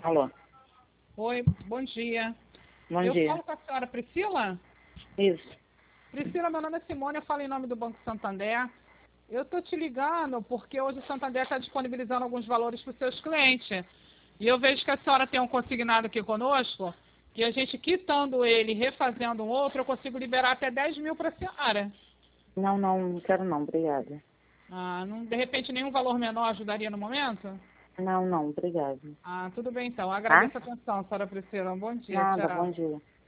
Alô, Oi, bom dia. bom Eu dia. falo com a senhora Priscila? Isso. Priscila, meu nome é Simone, eu falo em nome do Banco Santander. Eu estou te ligando porque hoje o Santander está disponibilizando alguns valores para os seus clientes. E eu vejo que a senhora tem um consignado aqui conosco, que a gente quitando ele e refazendo um outro, eu consigo liberar até 10 mil para a senhora. Não quero não, obrigada. Ah, não, de repente nenhum valor menor ajudaria no momento? Não, obrigada. Ah, tudo bem então. Tá? Agradeço a atenção, senhora Priscila. Um bom dia. Nada, bom Tchau. dia.